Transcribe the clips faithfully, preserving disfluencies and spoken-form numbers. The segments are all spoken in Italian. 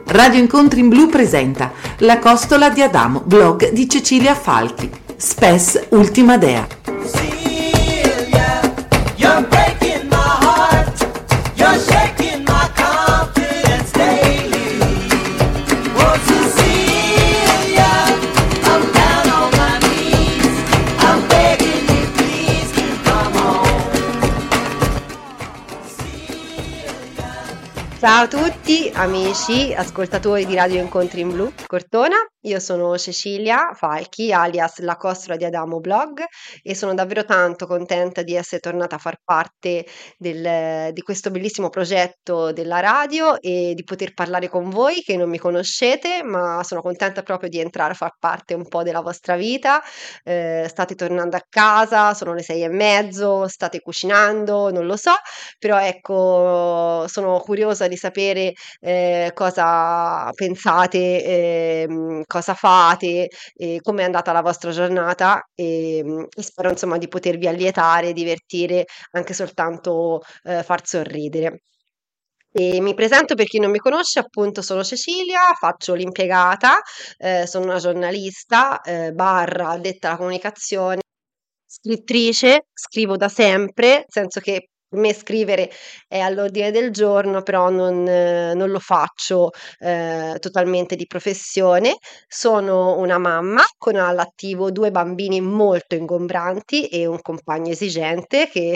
Radio Incontri in Blu presenta La costola di Adamo, blog di Cecilia Falchi. Spes Ultima Dea. Cecilia, you're breaking my heart. You're shaking my confidence daily. Oh, Cecilia, I'm down on my knees. I'm begging you, please to come home. Ciao a tutti amici, ascoltatori di Radio Incontri in Blu, Cortona. Io sono Cecilia Falchi, alias La costola di Adamo blog, e sono davvero tanto contenta di essere tornata a far parte del- di questo bellissimo progetto della radio e di poter parlare con voi che non mi conoscete, ma sono contenta proprio di entrare a far parte un po' della vostra vita. Eh, state tornando a casa, sono le sei e mezzo, state cucinando, non lo so, però ecco, sono curiosa di sapere eh, cosa pensate, ehm, cosa fate, e come è andata la vostra giornata e, mm, e spero insomma di potervi allietare, divertire, anche soltanto eh, far sorridere. E mi presento per chi non mi conosce, appunto sono Cecilia, faccio l'impiegata, eh, sono una giornalista, eh, barra addetta alla comunicazione. Scrittrice, scrivo da sempre, nel senso che per me scrivere è all'ordine del giorno, però non, eh, non lo faccio eh, totalmente di professione. Sono una mamma con all'attivo due bambini molto ingombranti e un compagno esigente che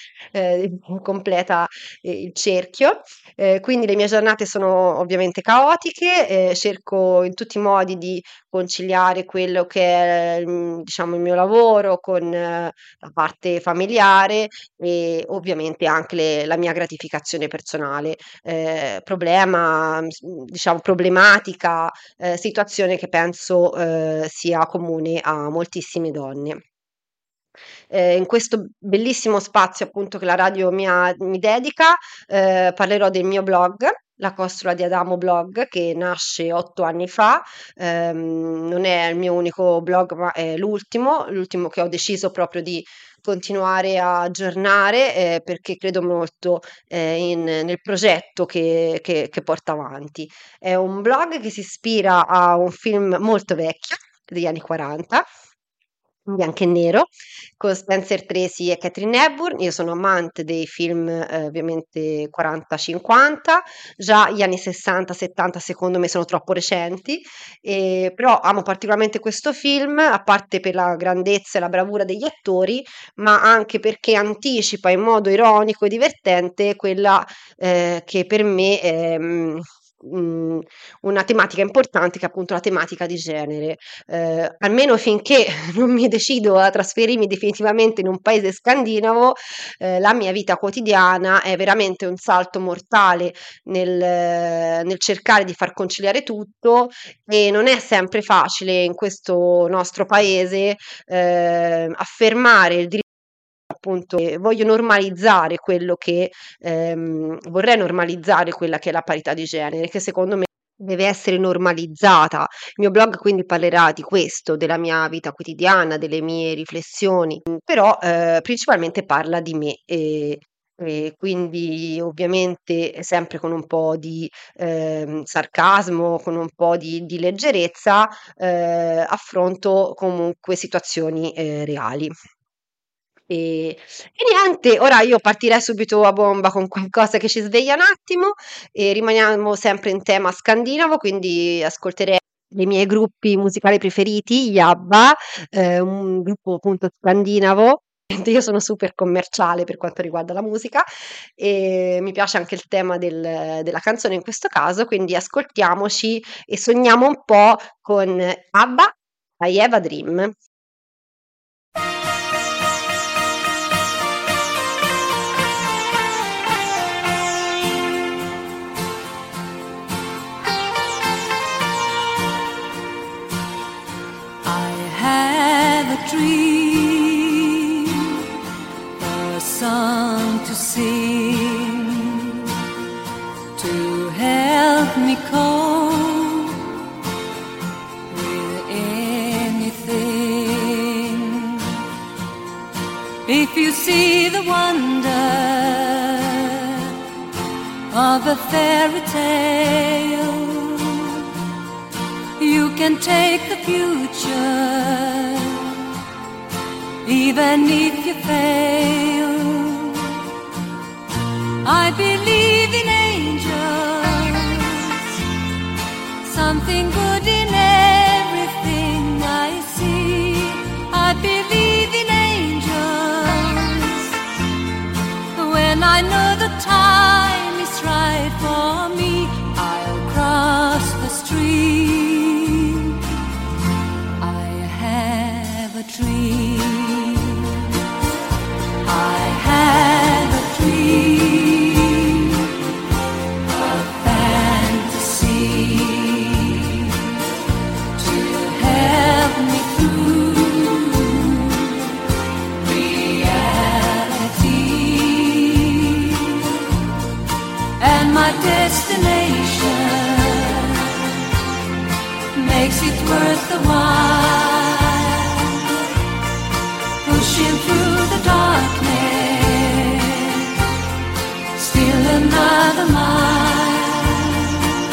eh, completa eh, il cerchio. Eh, quindi le mie giornate sono ovviamente caotiche, eh, cerco in tutti i modi di conciliare quello che è, mhmm, diciamo il mio lavoro con eh, la parte familiare e ovviamente anche le la mia gratificazione personale. Ehm, problema, s mhmm, diciamo problematica, ehm, situazione che penso, ehm, sia comune a moltissime donne. Ehm, in questo bellissimo spazio appunto che la radio mi ha mi dedica, ehm, parlerò del mio blog, La costola di Adamo blog, che nasce otto anni fa. Ehm, non è il mio unico blog, ma è l'ultimo, l'ultimo che ho deciso proprio di continuare a aggiornare, ehm, perché credo molto, ehm, in nel progetto che che che porto avanti. È un blog che si ispira a un film molto vecchio, degli anni 'quaranta, in bianco e nero, con Spencer Tracy e Katharine Hepburn. Io sono amante dei film, ehm, ovviamente quaranta cinquanta, già gli anni sessanta settanta secondo me sono troppo recenti, ehm, però amo particolarmente questo film, a parte per la grandezza e la bravura degli attori, ma anche perché anticipa in modo ironico e divertente quella, ehm, che per me è, mhmm, mhmm, una tematica importante, che è appunto la tematica di genere. Ehm, almeno finché non mi decido a trasferirmi definitivamente in un paese scandinavo, ehm, la mia vita quotidiana è veramente un salto mortale nel nel cercare di far conciliare tutto, e non è sempre facile in questo nostro paese, ehm, affermare il diri appunto, ehm, voglio normalizzare quello che ehm, vorrei normalizzare quella che è la parità di genere, che secondo me deve essere normalizzata. Il mio blog quindi parlerà di questo, della mia vita quotidiana, delle mie riflessioni, mhmm, però, ehm, principalmente parla di me, e e quindi ovviamente eh, sempre con un po' di, ehm, sarcasmo, con un po' di di leggerezza, ehm, affronto comunque situazioni, ehm, reali. E e niente, ora io partirei subito a bomba con qualcosa che ci sveglia un attimo, e rimaniamo sempre in tema scandinavo, quindi ascolterei dei miei gruppi musicali preferiti, gli ABBA, ehm, un gruppo appunto scandinavo. Io sono super commerciale per quanto riguarda la musica, e mi piace anche il tema del della canzone in questo caso, quindi ascoltiamoci e sogniamo un po' con ABBA, I Have a Dream. I have a dream, a song to sing, to help me cope with anything. If you see the wonder of a fairy tale. You can take the future, even if you fail. I believe in angels, something good in everything I see. I believe in angels, when I know the time is right for me, I'll cross the stream. I have a dream, I have a dream, a fantasy to help me through reality, and my destination makes it worth the while, pushing through the darkness, still another mile.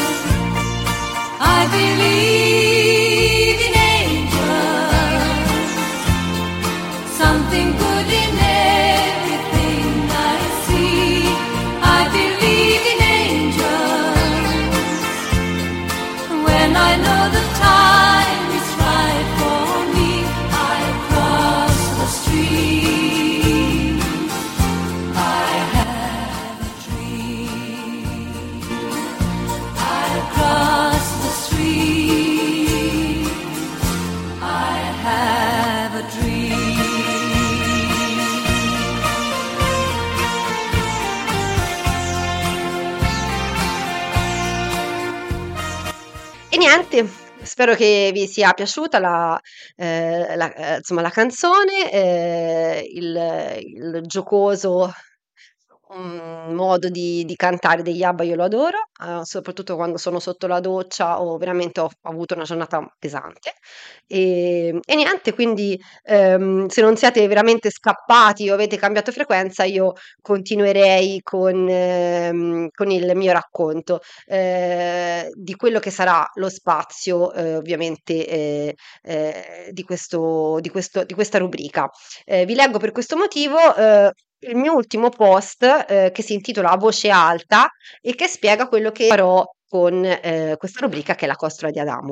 I believe in angels, something good in everything I see. I believe in angels, when I know the time is right for me, I'll cross the stream. I have a dream, I'll cross the stream. I have a dream. E niente, spero che vi sia piaciuta la, eh, la- eh, insomma, la canzone, eh, il, il giocoso mm, modo di, di cantare degli ABBA, io lo adoro, eh, soprattutto quando sono sotto la doccia o veramente ho, ho avuto una giornata pesante. E, e niente, quindi ehm, se non siete veramente scappati o avete cambiato frequenza, io continuerei con, ehm, con il mio racconto eh, di quello che sarà lo spazio, eh, ovviamente, eh, eh, di questo, di questo- di questa rubrica. Eh, vi leggo per questo motivo eh, il mio ultimo post eh, che si intitola A voce alta e che spiega quello che farò con eh, questa rubrica che è la costola di Adamo.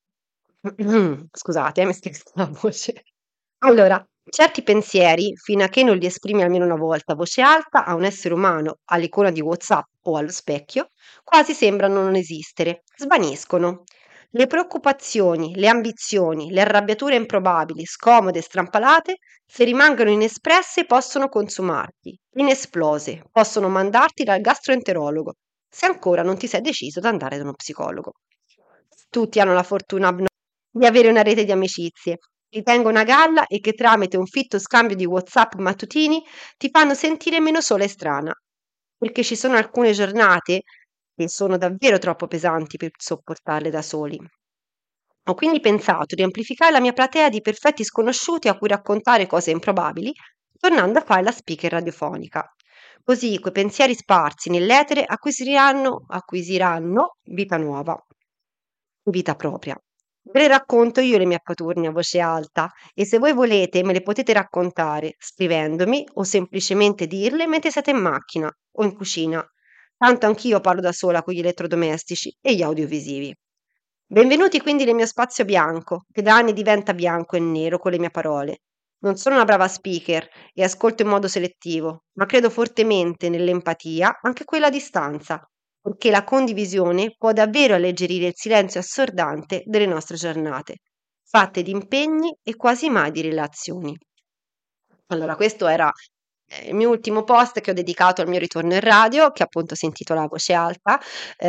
Scusate, eh, mi scherzo la voce. Allora, certi pensieri, fino a che non li esprimi almeno una volta a voce alta a un essere umano, all'icona di WhatsApp o allo specchio, quasi sembrano non esistere, svaniscono. Le preoccupazioni, le ambizioni, le arrabbiature improbabili, scomode e strampalate, se rimangono inespresse possono consumarti, inesplose, possono mandarti dal gastroenterologo, se ancora non ti sei deciso ad andare da uno psicologo. Tutti hanno la fortuna abnorme di avere una rete di amicizie, ti tengono a galla e che tramite un fitto scambio di WhatsApp mattutini ti fanno sentire meno sola e strana, perché ci sono alcune giornate che sono davvero troppo pesanti per sopportarle da soli. Ho quindi pensato di amplificare la mia platea di perfetti sconosciuti a cui raccontare cose improbabili, tornando a fare la speaker radiofonica. Così quei pensieri sparsi nell'etere acquisiranno, acquisiranno vita nuova, vita propria. Ve le racconto io le mie paturne a voce alta e se voi volete me le potete raccontare scrivendomi o semplicemente dirle mentre siete in macchina o in cucina. Tanto anch'io parlo da sola con gli elettrodomestici e gli audiovisivi. Benvenuti quindi nel mio spazio bianco, che da anni diventa bianco e nero con le mie parole. Non sono una brava speaker e ascolto in modo selettivo, ma credo fortemente nell'empatia, anche quella a distanza, perché la condivisione può davvero alleggerire il silenzio assordante delle nostre giornate, fatte di impegni e quasi mai di relazioni. Allora, questo era eh, il mio ultimo post che ho dedicato al mio ritorno in radio, che appunto si intitola Voce Alta,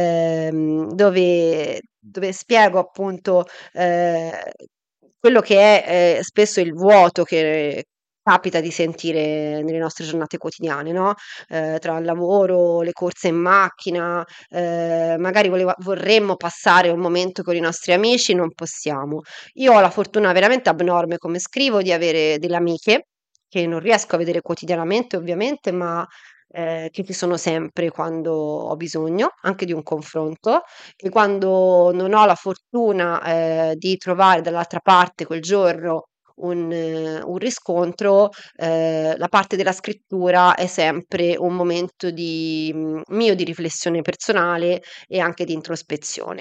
ehm, dove, dove spiego appunto eh, quello che è eh, spesso il vuoto che capita di sentire nelle nostre giornate quotidiane, no? Eh, tra il lavoro, le corse in macchina, eh, magari voleva- vorremmo passare un momento con i nostri amici, non possiamo. Io ho la fortuna veramente abnorme, come scrivo, di avere delle amiche che non riesco a vedere quotidianamente ovviamente, ma eh, che ci sono sempre quando ho bisogno anche di un confronto, e quando non ho la fortuna eh, di trovare dall'altra parte quel giorno un, eh, un riscontro, eh, la parte della scrittura è sempre un momento di, mm, mio di riflessione personale e anche di introspezione.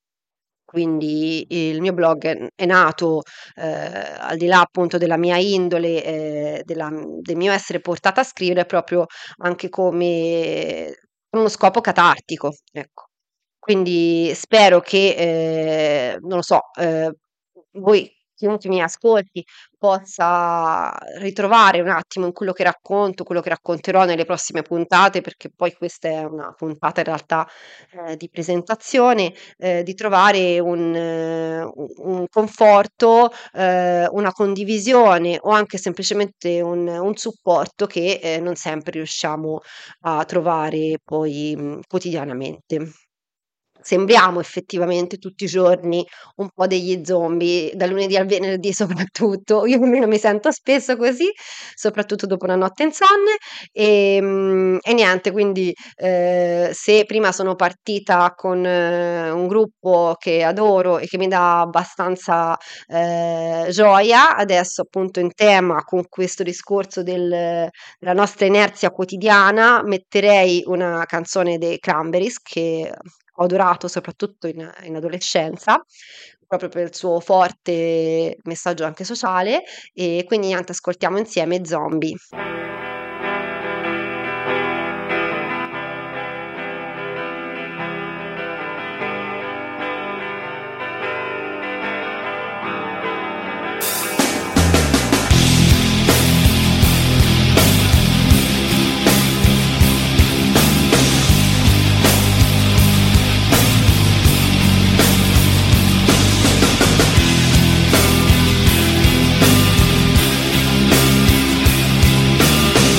Quindi il mio blog è è nato, ehm, al di là appunto della mia indole, ehm, della mhmm, del mio essere portata a scrivere, proprio anche come con uno scopo catartico, ecco. Quindi spero che, ehm, non lo so, ehm, voi, chiunque mi ascolti, possa ritrovare un attimo in quello che racconto, quello che racconterò nelle prossime puntate, perché poi questa è una puntata in realtà, ehm, di presentazione, ehm, di trovare un eh, u un conforto, ehm, una condivisione o anche semplicemente un un supporto che, ehm, non sempre riusciamo a trovare poi, mhmm, quotidianamente. Sembriamo effettivamente tutti i giorni un po' degli zombie, dal lunedì al venerdì soprattutto. Io almeno mi sento spesso così, soprattutto dopo una notte insonne, ehm, e niente, quindi, ehm, se prima sono partita con eh, un gruppo che adoro e che mi dà abbastanza, ehm, gioia, adesso appunto in tema con questo discorso del della nostra inerzia quotidiana, metterei una canzone dei Cranberries che ho adorato soprattutto in in adolescenza, proprio per il suo forte messaggio anche sociale, e quindi niente, ascoltiamo insieme Zombie. Thank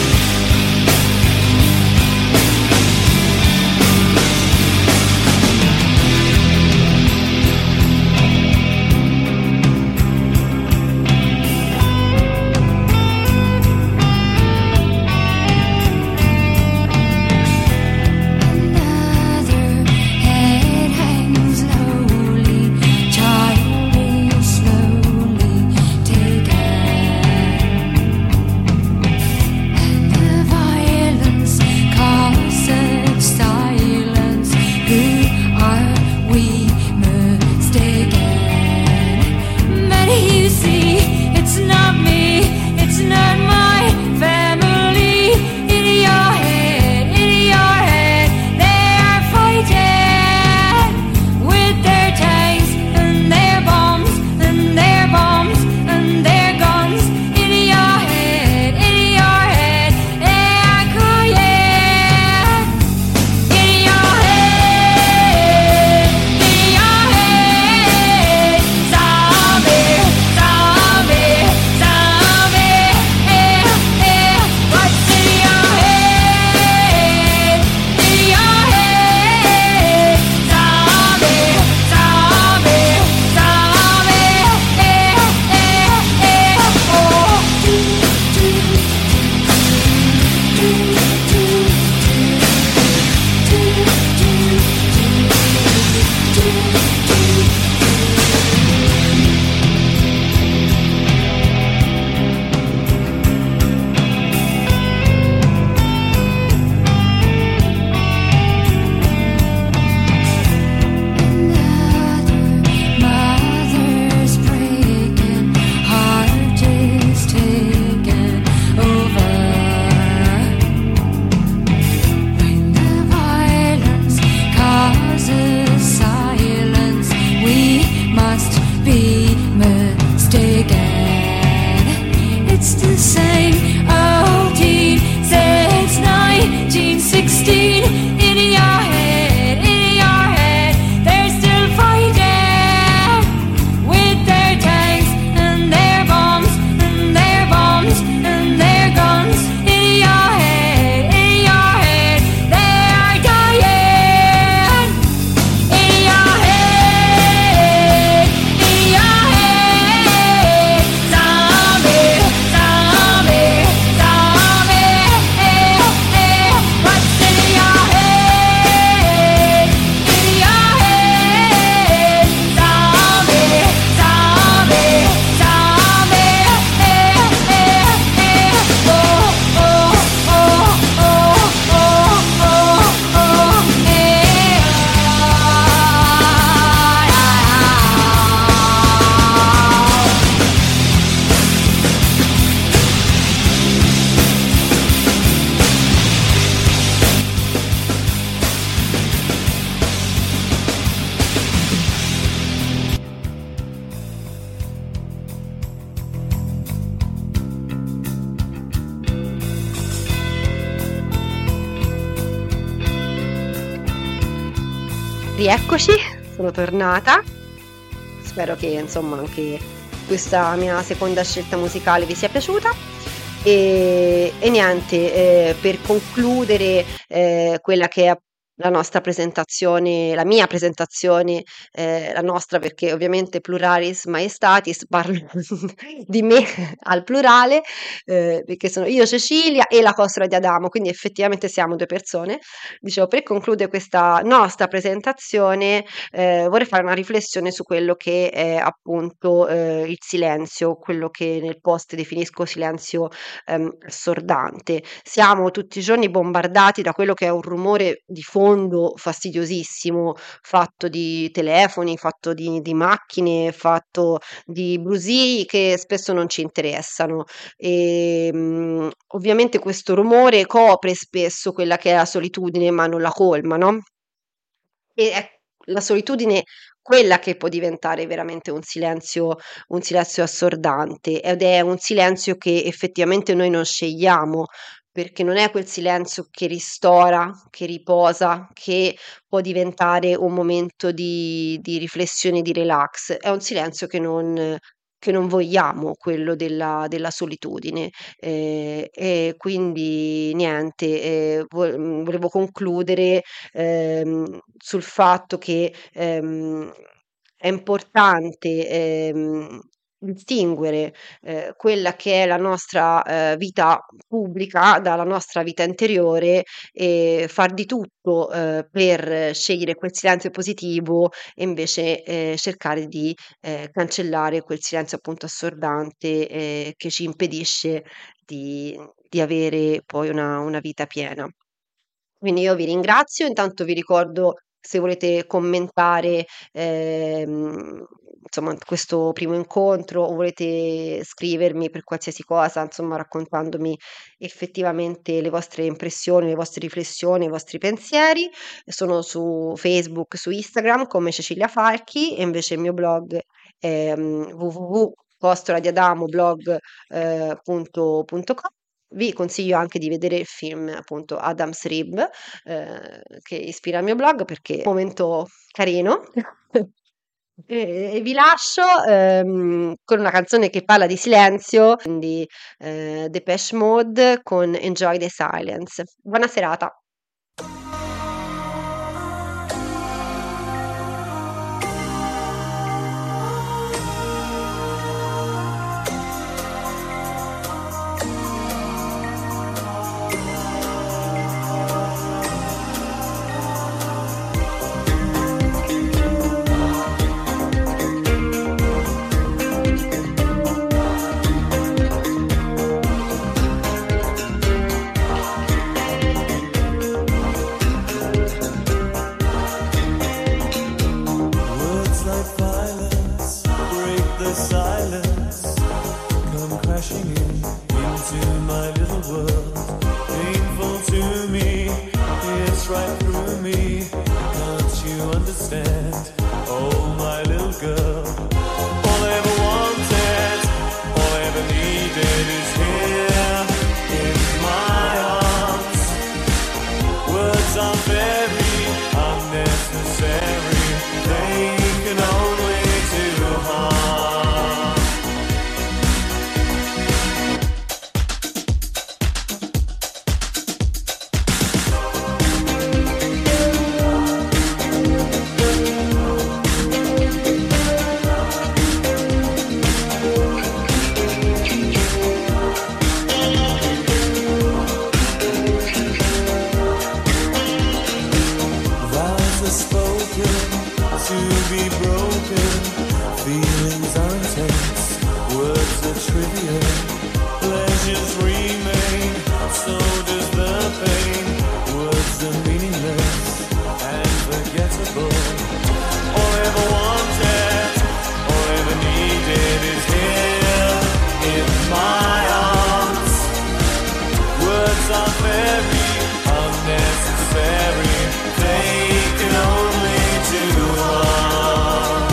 Rieccoci, sono tornata. Spero che insomma anche questa mia seconda scelta musicale vi sia piaciuta. E, e niente, eh, per concludere eh, quella che è la nostra presentazione, la mia presentazione, eh, la nostra perché ovviamente pluralis maestatis, parlo di me al plurale, eh, perché sono io Cecilia e la costola di Adamo, quindi effettivamente siamo due persone. Dicevo, per concludere questa nostra presentazione, eh, vorrei fare una riflessione su quello che è appunto eh, il silenzio, quello che nel post definisco silenzio ehm, assordante. Siamo tutti i giorni bombardati da quello che è un rumore di fondo fastidiosissimo, fatto di telefoni, fatto di, di macchine, fatto di brusii che spesso non ci interessano. E, mh, ovviamente questo rumore copre spesso quella che è la solitudine, ma non la colma, no? E è la solitudine quella che può diventare veramente un silenzio, un silenzio assordante, ed è un silenzio che effettivamente noi non scegliamo, perché non è quel silenzio che ristora, che riposa, che può diventare un momento di, di riflessione, di relax. È un silenzio che non, che non vogliamo, quello della, della solitudine. Eh, e quindi niente, eh, vo- mh, volevo concludere ehm, sul fatto che ehm, è importante ehm, distinguere eh, quella che è la nostra eh, vita pubblica dalla nostra vita interiore e far di tutto eh, per scegliere quel silenzio positivo e invece eh, cercare di eh, cancellare quel silenzio appunto assordante eh, che ci impedisce di, di avere poi una, una vita piena. Quindi io vi ringrazio, intanto vi ricordo se volete commentare ehm, insomma questo primo incontro o volete scrivermi per qualsiasi cosa, insomma raccontandomi effettivamente le vostre impressioni, le vostre riflessioni, i vostri pensieri. Sono su Facebook, su Instagram come Cecilia Falchi e invece il mio blog è mm, w w w punto costoladiadamoblog punto com. Vi consiglio anche di vedere il film appunto Adam's Rib eh, che ispira il mio blog perché è un momento carino. E, e vi lascio ehm, con una canzone che parla di silenzio, quindi eh, Depeche Mode con Enjoy the Silence. Buona serata. Words like violence break the silence, come crashing in into my little world. Painful to me, it's right through me. Can't you understand? Oh, my little girl. All I ever wanted, all I ever needed is here in my arms. Words are very unnecessary. They can only do harm. Vows are spoken to be broken. Feelings are intense, words are trivial. Pleasures remain, so does the pain. Words are meaningless and forgettable. All I ever wanted, all I ever needed is here in my arms. Words are very unnecessary. They can only do harm.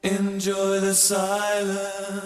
Enjoy the silence.